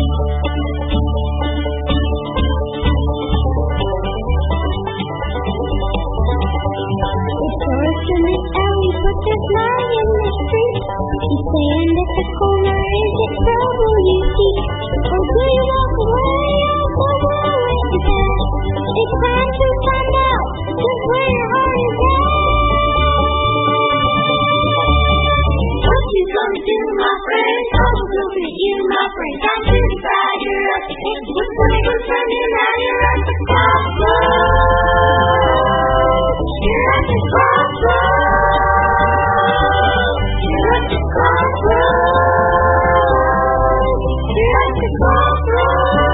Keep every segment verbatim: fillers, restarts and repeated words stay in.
in the alley, but there's none in the street. He's saying that the corner is in trouble, you see. Oh, do you walk away? Oh, go away to that. It's time to find out just where your heart is at. What you gonna do, my friend? Trouble will be you, my friend. Got to decide you're up. What's gonna go turn you now? You're at the crossroads. You're at the crossroads. You're at the crossroads. You're at the crossroads.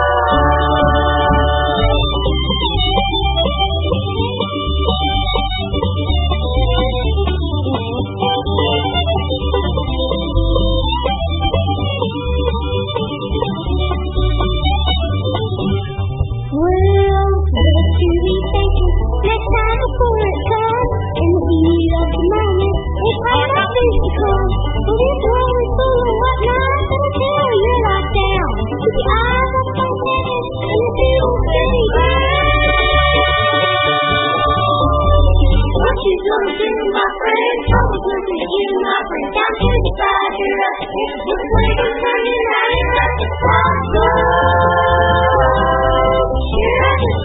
Well, better to be thinking next time before it comes. In the heat of the moment, it's hard not to come. But this world is full of whatnot until you're locked down. With your eyes up on heaven and you feel very what you gonna do, my friend? Trouble will be you, my friend. Got to decide you're up. What's gonna go turn you now? You're at the crossroads. You're at the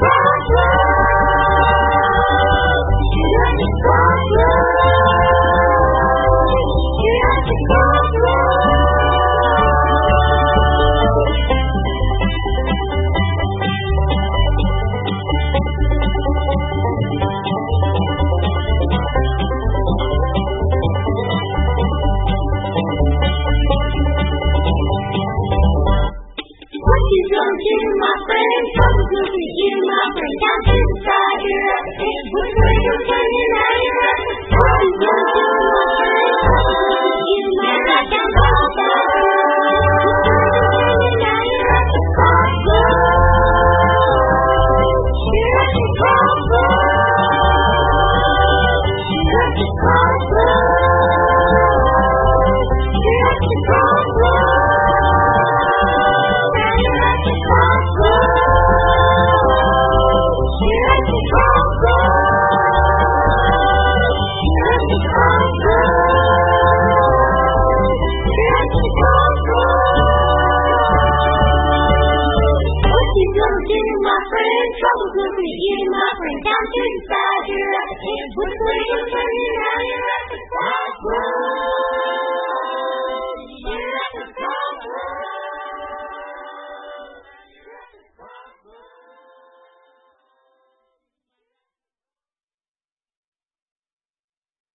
crossroads. You're at the crossroads. You're at the crossroads. What you gonna do, my friend? Trouble will be you, my friend. Got to decide you're up. What's gonna go turn you now? You're at the crossroads. You may not get lost. Now you're at the crossroads. You're at the crossroads. You're at the crossroads. You're at the crossroads. My friend, trouble will be you, my friend. Down to the side, you're at the end. What's going on?